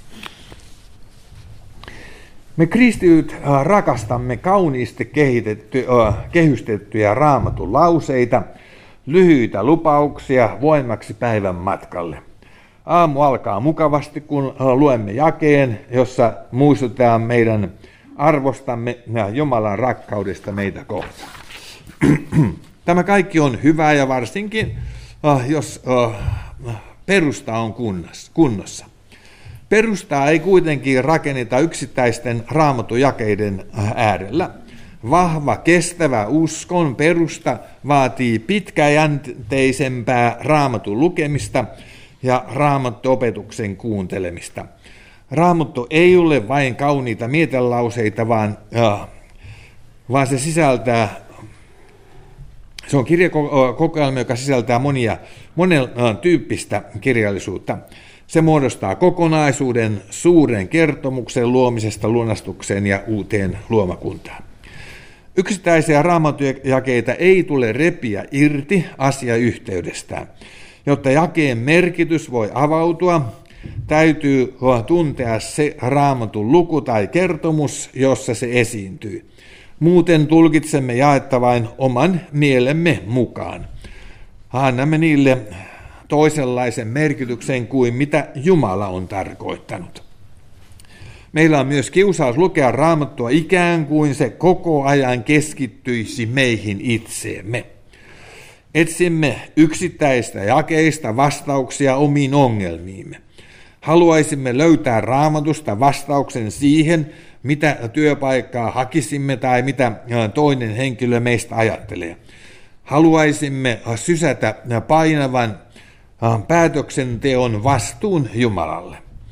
Me kristityt rakastamme kauniisti kehitetty, kehystettyjä Raamatun lauseita, lyhyitä lupauksia voimaksi päivän matkalle. Aamu alkaa mukavasti, kun luemme jakeen, jossa muistutetaan meidän arvostamme ja Jumalan rakkaudesta meitä kohtaan. Tämä kaikki on hyvää ja varsinkin, jos perusta on kunnossa. Perustaa ei kuitenkin rakenneta yksittäisten raamatujakeiden äärellä. Vahva, kestävä uskon perusta vaatii pitkäjänteisempää raamatun lukemista ja raamattuopetuksen kuuntelemista. Raamattu ei ole vain kauniita mietelauseita, vaan, äh, vaan se sisältää, se on kirjakokoelma, joka sisältää monia, monen äh, tyyppistä kirjallisuutta. Se muodostaa kokonaisuuden suuren kertomuksen luomisesta lunastukseen ja uuteen luomakuntaan. Yksittäisiä raamattujakeita ei tule repiä irti asiayhteydestään. Jotta jakeen merkitys voi avautua, täytyy tuntea se raamatun luku tai kertomus, jossa se esiintyy. Muuten tulkitsemme jaetta vain oman mielemme mukaan. Annamme niille toisenlaisen merkityksen kuin mitä Jumala on tarkoittanut. Meillä on myös kiusaus lukea Raamattua ikään kuin se koko ajan keskittyisi meihin itseemme. Etsimme yksittäistä jakeista vastauksia omiin ongelmiimme. Haluaisimme löytää Raamatusta vastauksen siihen, mitä työpaikkaa hakisimme tai mitä toinen henkilö meistä ajattelee. Haluaisimme sysätä painavan päätöksenteon vastuun Jumalalle.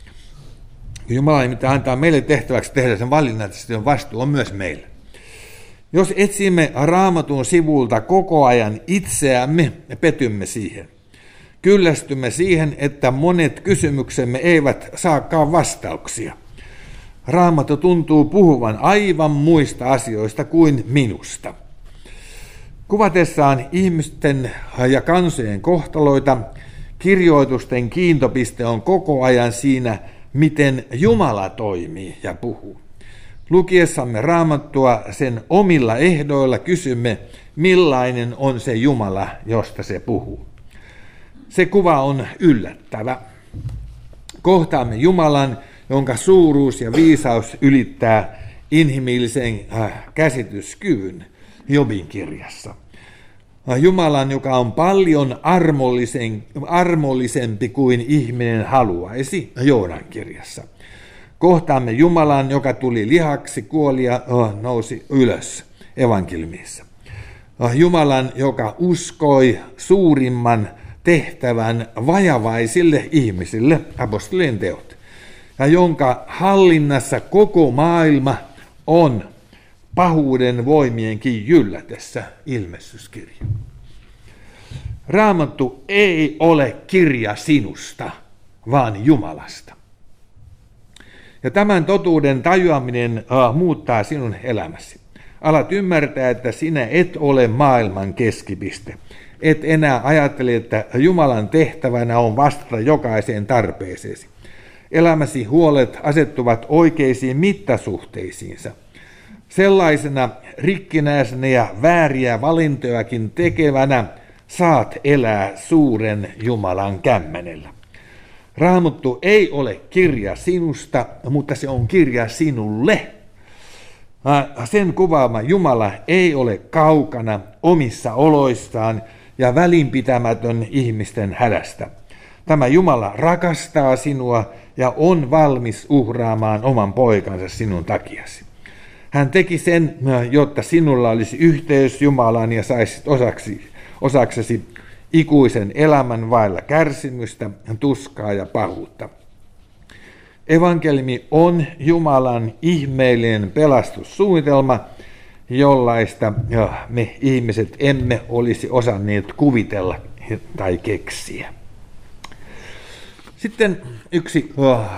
Jumala ei mitään antaa meille tehtäväksi tehdä sen valinnan, että se vastuu on myös meillä. Jos etsimme Raamatun sivulta koko ajan itseämme, petymme siihen. Kyllästymme siihen, että monet kysymyksemme eivät saakaan vastauksia. Raamattu tuntuu puhuvan aivan muista asioista kuin minusta. Kuvatessaan ihmisten ja kansojen kohtaloita, kirjoitusten kiintopiste on koko ajan siinä, miten Jumala toimii ja puhuu. Lukiessamme Raamattua sen omilla ehdoilla kysymme, millainen on se Jumala, josta se puhuu. Se kuva on yllättävä. Kohtaamme Jumalan, jonka suuruus ja viisaus ylittää inhimillisen käsityskyvyn Jobin kirjassa. Jumalan, joka on paljon armollisen, armollisempi kuin ihminen haluaisi Joonan kirjassa. Kohtaamme Jumalan, joka tuli lihaksi, kuoli ja nousi ylös evankeliumissa. Jumalan, joka uskoi suurimman tehtävän vajavaisille ihmisille, apostolien teot, ja jonka hallinnassa koko maailma on pahuuden voimienkin jyllätessä, ilmestyskirja. Raamattu ei ole kirja sinusta, vaan Jumalasta. Ja tämän totuuden tajuaminen uh, muuttaa sinun elämäsi. Alat ymmärtää, että sinä et ole maailman keskipiste. Et enää ajattele, että Jumalan tehtävänä on vastata jokaiseen tarpeeseesi. Elämäsi huolet asettuvat oikeisiin mittasuhteisiinsa. Sellaisena rikkinäisenä ja vääriä valintojakin tekevänä saat elää suuren Jumalan kämmenellä. Raamattu ei ole kirja sinusta, mutta se on kirja sinulle. Sen kuvaama Jumala ei ole kaukana omissa oloistaan ja välinpitämätön ihmisten hädästä. Tämä Jumala rakastaa sinua ja on valmis uhraamaan oman poikansa sinun takiasi. Hän teki sen, jotta sinulla olisi yhteys Jumalaan ja saisit osaksi, osaksesi ikuisen elämän vailla kärsimystä, tuskaa ja pahuutta. Evankeliumi on Jumalan ihmeellinen pelastussuunnitelma, jollaista me ihmiset emme olisi osanneet kuvitella tai keksiä. Sitten yksi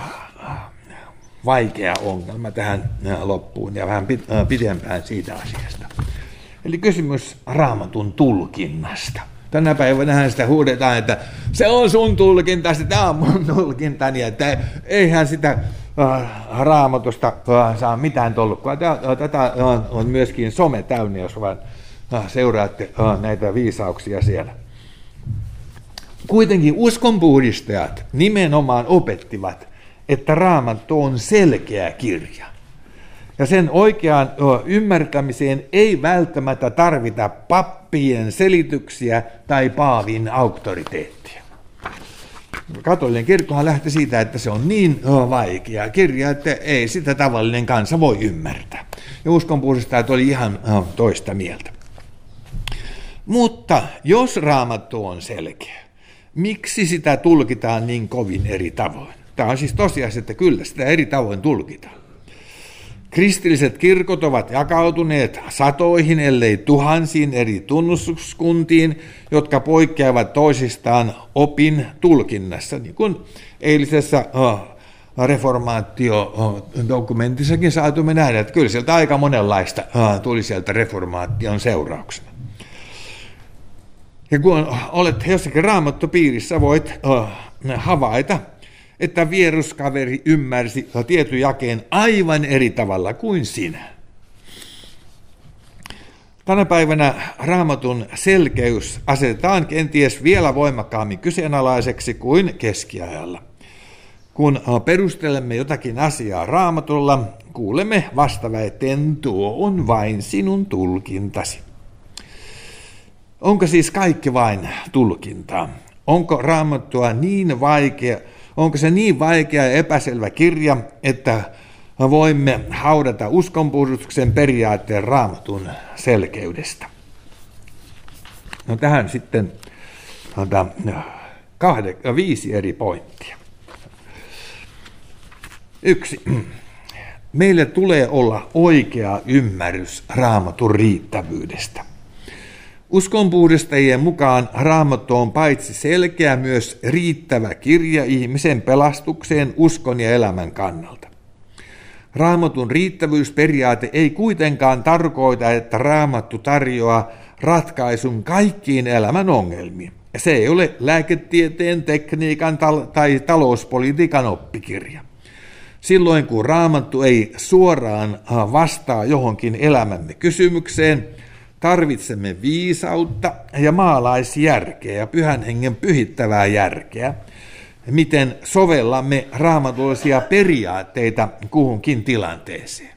vaikea ongelma tähän loppuun ja vähän pidempään siitä asiasta. Eli kysymys Raamatun tulkinnasta. Tänä päivänä sitä huudetaan, että se on sun tulkintasi, tämä on mun tulkintani, että eihän sitä äh, Raamatusta äh, saa mitään tolkkua. Tätä on myöskin some täynnä, jos vaan äh, seuraatte äh, näitä viisauksia siellä. Kuitenkin uskonpuhdistajat nimenomaan opettivat, että Raamattu on selkeä kirja. Ja sen oikeaan ymmärtämiseen ei välttämättä tarvita pappien selityksiä tai paavin auktoriteettia. Katolinen kirkkohan lähti siitä, että se on niin vaikea kirja, että ei sitä tavallinen kansa voi ymmärtää. Ja uskonpuhdistajat oli ihan toista mieltä. Mutta jos Raamattu on selkeä, miksi sitä tulkitaan niin kovin eri tavoin? Tämä on siis tosiasia, että kyllä sitä eri tavoin tulkitaan. Kristilliset kirkot ovat jakautuneet satoihin, ellei tuhansiin eri tunnustuskuntiin, jotka poikkeavat toisistaan opin tulkinnassa, niin kuin eilisessä reformaatiodokumentissakin saatumme nähdä, että kyllä sieltä aika monenlaista tuli sieltä reformaation seurauksena. Ja kun olet jossakin raamattopiirissä, voit havaita, että vieruskaveri ymmärsi tietyn jakeen aivan eri tavalla kuin sinä. Tänä päivänä Raamatun selkeys asetetaan kenties vielä voimakkaammin kyseenalaiseksi kuin keskiajalla. kun perustelemme jotakin asiaa Raamatulla, kuulemme vastaväitteen, tuo on vain sinun tulkintasi. Onko siis kaikki vain tulkintaa? Onko Raamattua niin vaikea, onko se niin vaikea ja epäselvä kirja, että voimme haudata uskonpuhdistuksen periaatteen Raamatun selkeydestä? No tähän sitten kahde, viisi eri pointtia. Yksi. Meille tulee olla oikea ymmärrys Raamatun riittävyydestä. Uskonpuhdistajien mukaan Raamattu on paitsi selkeä myös riittävä kirja ihmisen pelastukseen uskon ja elämän kannalta. Raamatun riittävyysperiaate ei kuitenkaan tarkoita, että Raamattu tarjoaa ratkaisun kaikkiin elämän ongelmiin. Se ei ole lääketieteen, tekniikan tai talouspolitiikan oppikirja. Silloin kun Raamattu ei suoraan vastaa johonkin elämämme kysymykseen, tarvitsemme viisautta ja maalaisjärkeä ja pyhän hengen pyhittävää järkeä, miten sovellamme raamatullisia periaatteita kuhunkin tilanteeseen.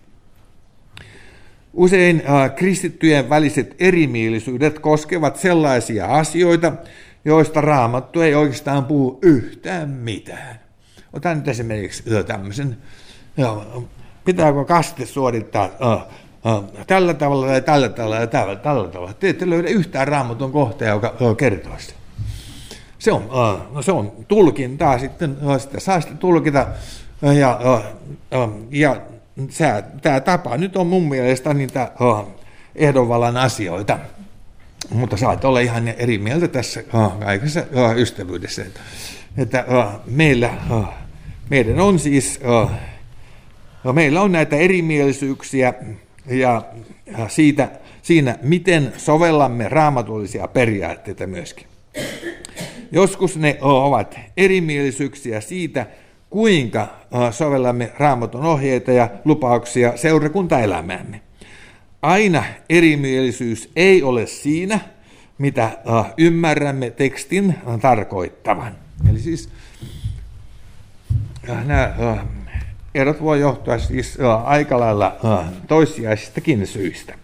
Usein kristittyjen väliset erimielisyydet koskevat sellaisia asioita, joista Raamattu ei oikeastaan puhu yhtään mitään. Otan nyt esimerkiksi tämmöisen, pitääkö kaste suorittaa tällä tavalla tai tällä tavalla ja tällä, tällä tavalla. Te ette löydä yhtään Raamatun kohtaa, joka kertoo sitä. Se on, no se on tulkintaa, sitten sitä saa sitten tulkita, ja, ja tämä tapa nyt on mun mielestä niitä ehdonvallan asioita, mutta saat olla ihan eri mieltä tässä kaikessa ystävyydessä, että meillä, meidän on siis, meillä on näitä erimielisyyksiä ja siitä, siinä, miten sovellamme raamatullisia periaatteita myöskin. Joskus ne ovat erimielisyyksiä siitä, kuinka sovellamme Raamatun ohjeita ja lupauksia seurakuntaelämäämme. Aina erimielisyys ei ole siinä, mitä ymmärrämme tekstin tarkoittavan. Eli siis nämä erot voi johtua siis aika lailla toissijaisistakin syistä.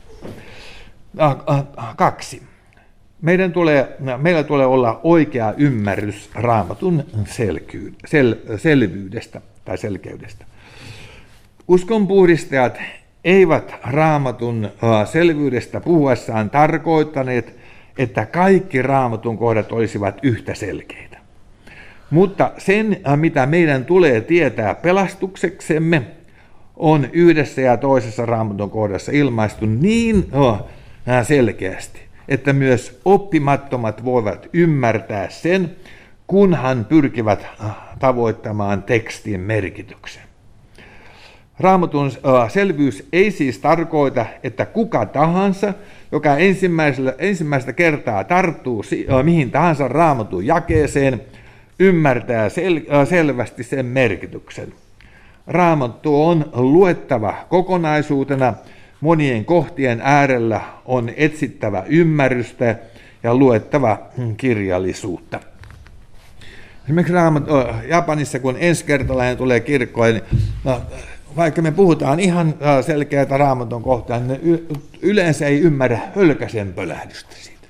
Kaksi. Meidän tulee, meillä tulee olla oikea ymmärrys Raamatun selkyy, sel, selvyydestä tai selkeydestä. Uskonpuhdistajat eivät Raamatun selvyydestä puhuessaan tarkoittaneet, että kaikki Raamatun kohdat olisivat yhtä selkeitä. Mutta sen, mitä meidän tulee tietää pelastukseksemme, on yhdessä ja toisessa Raamatun kohdassa ilmaistu niin selkeästi, että myös oppimattomat voivat ymmärtää sen, kunhan pyrkivät tavoittamaan tekstin merkityksen. Raamatun selvyys ei siis tarkoita, että kuka tahansa, joka ensimmäistä kertaa tarttuu mihin tahansa Raamatun jakeeseen, ymmärtää sel- selvästi sen merkityksen. Raamattu on luettava kokonaisuutena, monien kohtien äärellä on etsittävä ymmärrystä ja luettava kirjallisuutta. Esimerkiksi Raamattu, Japanissa, kun ensikertalainen tulee kirkkoon, niin vaikka me puhutaan ihan selkeätä Raamatun kohtaa, niin yleensä ei ymmärrä hölkäsen pölähdystä siitä.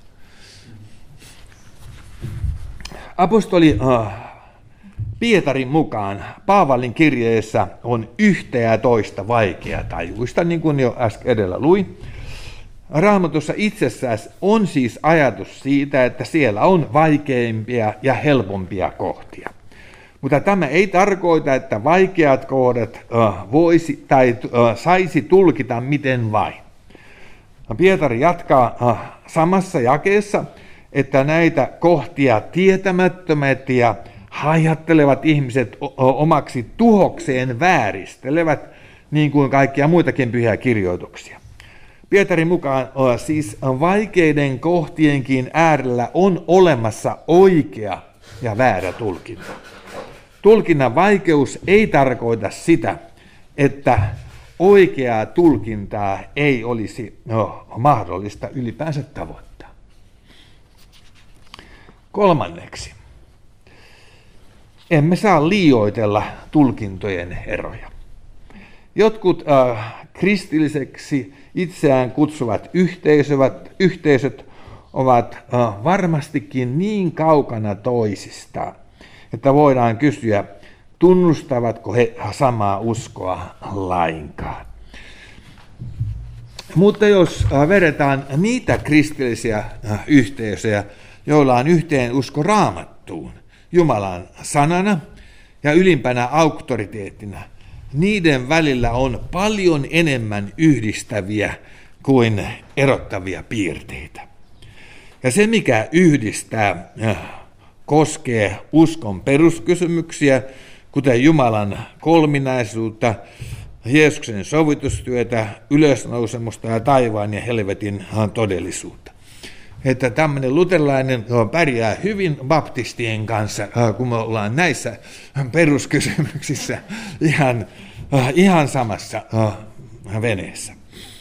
Apostoli Pietarin mukaan Paavalin kirjeessä on yhtä ja toista vaikea tajuista, niin kuin jo äsken edellä luin. Raamatussa itsessään on siis ajatus siitä, että siellä on vaikeimpia ja helpompia kohtia. Mutta tämä ei tarkoita, että vaikeat kohdat voisi tai saisi tulkita miten vain. Pietari jatkaa samassa jakeessa, että näitä kohtia tietämättömät ja haihattelevat ihmiset omaksi tuhokseen vääristelevät, niin kuin kaikkia muitakin pyhiä kirjoituksia. Pietarin mukaan siis vaikeiden kohtienkin äärellä on olemassa oikea ja väärä tulkinta. Tulkinnan vaikeus ei tarkoita sitä, että oikeaa tulkintaa ei olisi no, mahdollista ylipäänsä tavoittaa. Kolmanneksi. emme saa liioitella tulkintojen eroja. Jotkut äh, kristilliseksi itseään kutsuvat yhteisöt, yhteisöt ovat äh, varmastikin niin kaukana toisistaan, että voidaan kysyä, tunnustavatko he samaa uskoa lainkaan. Mutta jos äh, vedetään niitä kristillisiä äh, yhteisöjä, joilla on yhteen usko Raamattuun, Jumalan sanana ja ylimpänä auktoriteettina, niiden välillä on paljon enemmän yhdistäviä kuin erottavia piirteitä. Ja se, mikä yhdistää, koskee uskon peruskysymyksiä, kuten Jumalan kolminaisuutta, Jeesuksen sovitustyötä, ylösnousemusta ja taivaan ja helvetin todellisuutta. Että tämmöinen luterilainen pärjää hyvin baptistien kanssa, kun me ollaan näissä peruskysymyksissä ihan, ihan samassa veneessä.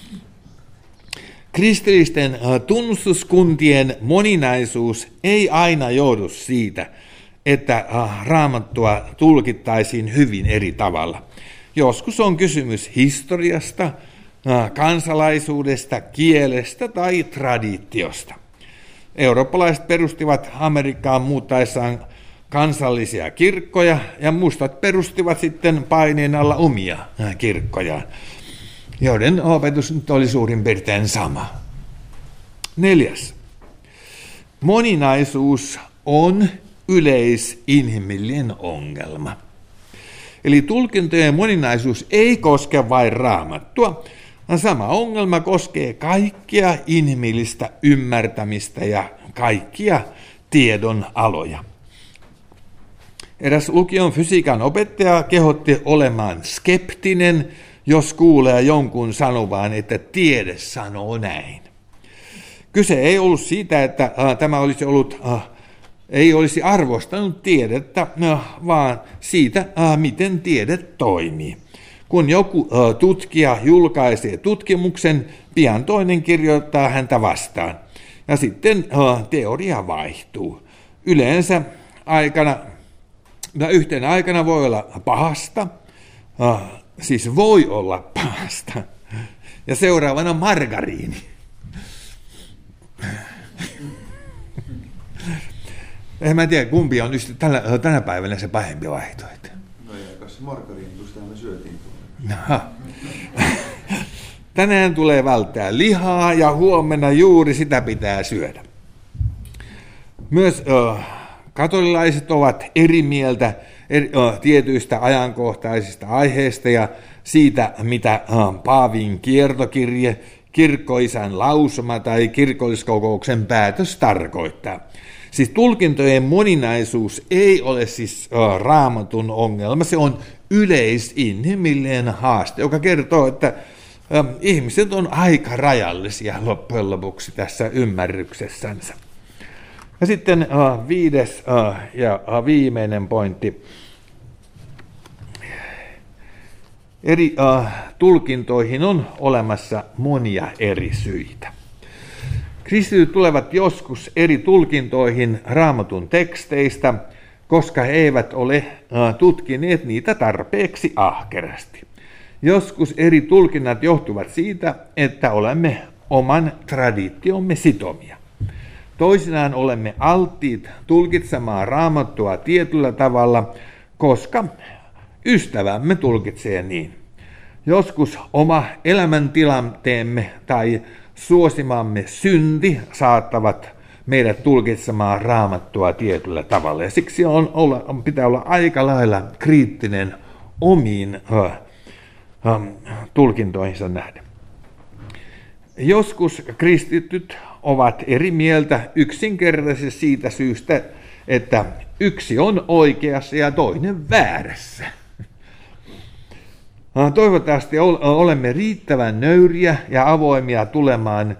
Kristillisten tunnustuskuntien moninaisuus ei aina johdu siitä, että Raamattua tulkittaisiin hyvin eri tavalla. Joskus on kysymys historiasta, kansalaisuudesta, kielestä tai traditiosta. Eurooppalaiset perustivat Amerikkaan muuttaessaan kansallisia kirkkoja ja mustat perustivat sitten paineen alla omia kirkkojaan, joiden opetus nyt oli suurin piirtein sama. Neljäs. Moninaisuus on yleisinhimillinen ongelma. Eli tulkintojen moninaisuus ei koske vain Raamattua. Sama ongelma koskee kaikkia inhimillistä ymmärtämistä ja kaikkia tiedon aloja. Eräs lukion fysiikan opettaja kehotti olemaan skeptinen, jos kuulee jonkun sanovan, että tiede sanoo näin. Kyse ei ollut siitä, että äh, tämä olisi ollut, äh, ei olisi arvostanut tiedettä, äh, vaan siitä, äh, miten tiede toimii. Kun joku äh, tutkija julkaisee tutkimuksen, pian toinen kirjoittaa häntä vastaan. Ja sitten äh, teoria vaihtuu. Yleensä aikana, ja yhtenä aikana voi olla pahasta, äh, siis voi olla pahasta, ja seuraavana margariini. En mä tiedä, kumpi on just tänä, tänä päivänä se pahempi vaihtoehto. No ja kas margariini, tuosta me syötiin tuolla. Tänään tulee välttää lihaa ja huomenna juuri sitä pitää syödä. Myös äh, katolilaiset ovat eri mieltä eri, äh, tietyistä ajankohtaisista aiheista ja siitä, mitä äh, Paavin kiertokirje, kirkkoisän lausuma tai kirkolliskokouksen päätös tarkoittaa. Siis tulkintojen moninaisuus ei ole siis äh, Raamatun ongelma, se on yleisinhimillinen haaste, joka kertoo, että äh, ihmiset on aika rajallisia loppujen lopuksi tässä ymmärryksessänsä. Ja sitten äh, viides äh, ja äh, viimeinen pointti. Eri äh, tulkintoihin on olemassa monia eri syitä. Kristityt tulevat joskus eri tulkintoihin Raamatun teksteistä, koska he eivät ole äh, tutkineet niitä tarpeeksi ahkerasti. Joskus eri tulkinnat johtuvat siitä, että olemme oman traditiomme sitomia. Toisinaan olemme alttiit tulkitsemaan Raamattua tietyllä tavalla, koska ystävämme tulkitsee niin. Joskus oma elämäntilanteemme tai suosimamme synti saattavat meidät tulkitsemaan Raamattua tietyllä tavalla. Ja siksi on, olla, on, pitää olla aika lailla kriittinen omiin uh, um, tulkintoihinsa nähden. Joskus kristityt ovat eri mieltä yksinkertaisesti siitä syystä, että yksi on oikeassa ja toinen väärässä. Toivottavasti olemme riittävän nöyriä ja avoimia tulemaan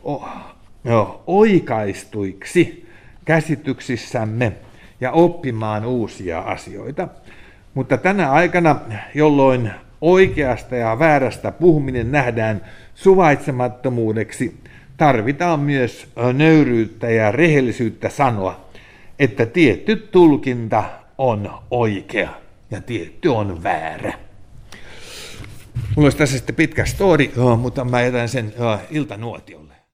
oikaistuiksi käsityksissämme ja oppimaan uusia asioita. Mutta tänä aikana, jolloin oikeasta ja väärästä puhuminen nähdään suvaitsemattomuudeksi, tarvitaan myös nöyryyttä ja rehellisyyttä sanoa, että tietty tulkinta on oikea ja tietty on väärä. Mulla olisi tässä sitten pitkä story, mutta mä jätän sen iltanuotiolle.